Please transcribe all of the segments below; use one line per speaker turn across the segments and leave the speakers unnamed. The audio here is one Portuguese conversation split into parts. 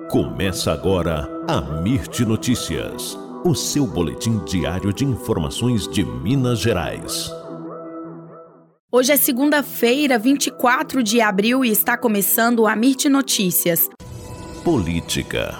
Começa agora a Mirte Notícias, o seu boletim diário de informações de Minas Gerais.
Hoje é segunda-feira, 24 de abril e está começando a Mirte Notícias.
Política.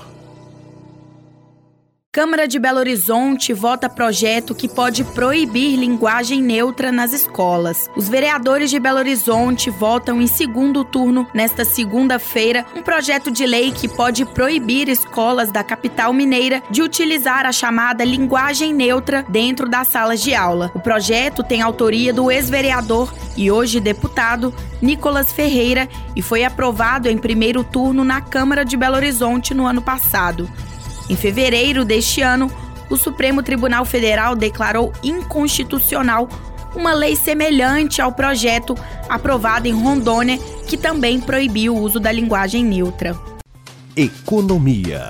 Câmara de Belo Horizonte vota projeto que pode proibir linguagem neutra nas escolas. Os vereadores de Belo Horizonte votam em segundo turno, nesta segunda-feira, um projeto de lei que pode proibir escolas da capital mineira de utilizar a chamada linguagem neutra dentro das salas de aula. O projeto tem autoria do ex-vereador e hoje deputado Nicolas Ferreira e foi aprovado em primeiro turno na Câmara de Belo Horizonte no ano passado. Em fevereiro deste ano, o Supremo Tribunal Federal declarou inconstitucional uma lei semelhante ao projeto aprovado em Rondônia, que também proibiu o uso da linguagem neutra.
Economia.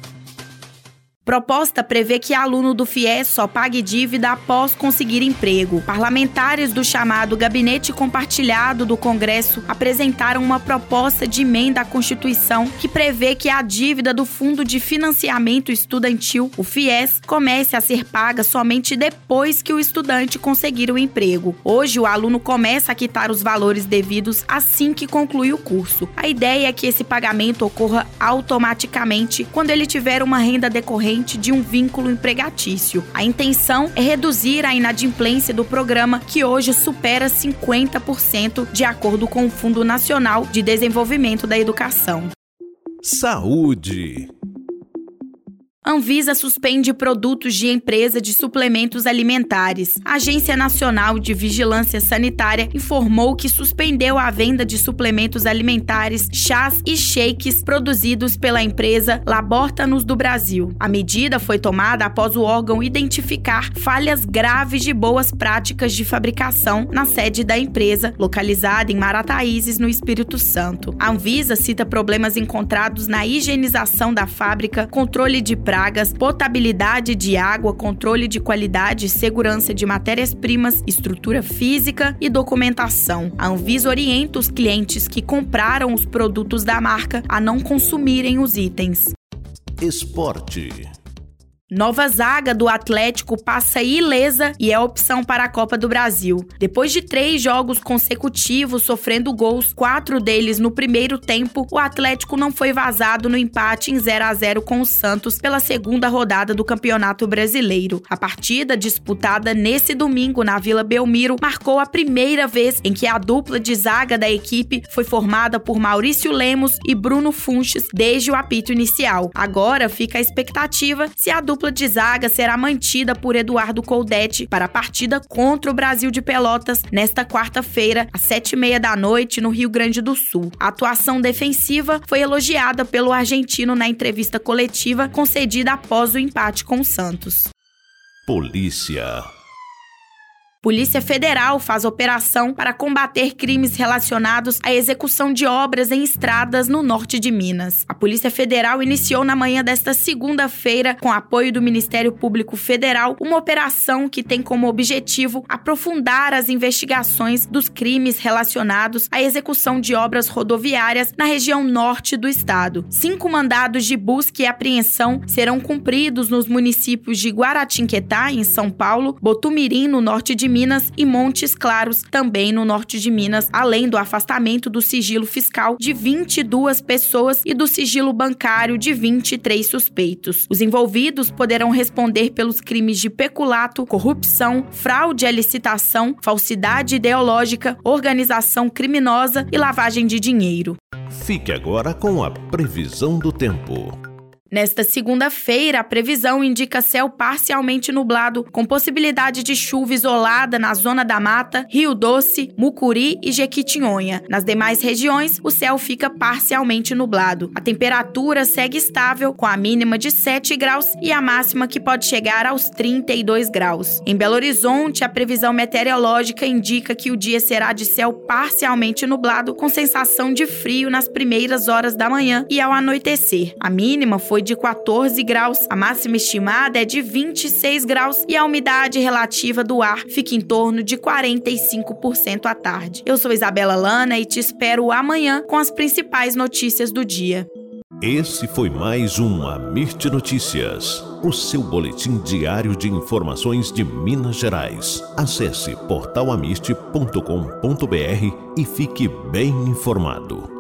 Proposta prevê que aluno do FIES só pague dívida após conseguir emprego. Parlamentares do chamado Gabinete Compartilhado do Congresso apresentaram uma proposta de emenda à Constituição que prevê que a dívida do Fundo de Financiamento Estudantil, o FIES, comece a ser paga somente depois que o estudante conseguir o emprego. Hoje, o aluno começa a quitar os valores devidos assim que conclui o curso. A ideia é que esse pagamento ocorra automaticamente quando ele tiver uma renda decorrente de um vínculo empregatício. A intenção é reduzir a inadimplência do programa, que hoje supera 50%, de acordo com o Fundo Nacional de Desenvolvimento da Educação.
Saúde.
Anvisa suspende produtos de empresa de suplementos alimentares. A Agência Nacional de Vigilância Sanitária informou que suspendeu a venda de suplementos alimentares, chás e shakes produzidos pela empresa Labortanos do Brasil. A medida foi tomada após o órgão identificar falhas graves de boas práticas de fabricação na sede da empresa, localizada em Marataízes, no Espírito Santo. A Anvisa cita problemas encontrados na higienização da fábrica, controle de pragas, potabilidade de água, controle de qualidade e segurança de matérias-primas, estrutura física e documentação. A Anvisa orienta os clientes que compraram os produtos da marca a não consumirem os itens.
Esporte.
Nova zaga do Atlético passa ilesa e é opção para a Copa do Brasil. Depois de 3 jogos consecutivos sofrendo gols, 4 deles no primeiro tempo, o Atlético não foi vazado no empate em 0-0 com o Santos pela segunda rodada do Campeonato Brasileiro. A partida, disputada nesse domingo na Vila Belmiro, marcou a primeira vez em que a dupla de zaga da equipe foi formada por Maurício Lemos e Bruno Funches desde o apito inicial. Agora fica a expectativa se a dupla de zaga será mantida por Eduardo Coudet para a partida contra o Brasil de Pelotas nesta quarta-feira, às 7h30 da noite, no Rio Grande do Sul. A atuação defensiva foi elogiada pelo argentino na entrevista coletiva concedida após o empate com o Santos.
Polícia.
Polícia Federal faz operação para combater crimes relacionados à execução de obras em estradas no norte de Minas. A Polícia Federal iniciou na manhã desta segunda-feira, com apoio do Ministério Público Federal, uma operação que tem como objetivo aprofundar as investigações dos crimes relacionados à execução de obras rodoviárias na região norte do estado. 5 mandados de busca e apreensão serão cumpridos nos municípios de Guaratinguetá, em São Paulo, Botumirim, no norte de Minas, e Montes Claros, também no norte de Minas, além do afastamento do sigilo fiscal de 22 pessoas e do sigilo bancário de 23 suspeitos. Os envolvidos poderão responder pelos crimes de peculato, corrupção, fraude à licitação, falsidade ideológica, organização criminosa e lavagem de dinheiro.
Fique agora com a previsão do tempo.
Nesta segunda-feira, a previsão indica céu parcialmente nublado, com possibilidade de chuva isolada na Zona da Mata, Rio Doce, Mucuri e Jequitinhonha. Nas demais regiões, o céu fica parcialmente nublado. A temperatura segue estável, com a mínima de 7 graus e a máxima que pode chegar aos 32 graus. Em Belo Horizonte, a previsão meteorológica indica que o dia será de céu parcialmente nublado, com sensação de frio nas primeiras horas da manhã e ao anoitecer. A mínima foi de 14 graus, a máxima estimada é de 26 graus e a umidade relativa do ar fica em torno de 45% à tarde. Eu sou Isabela Lana e te espero amanhã com as principais notícias do dia.
Esse foi mais um Amirte Notícias, o seu boletim diário de informações de Minas Gerais. Acesse portalamirte.com.br e fique bem informado.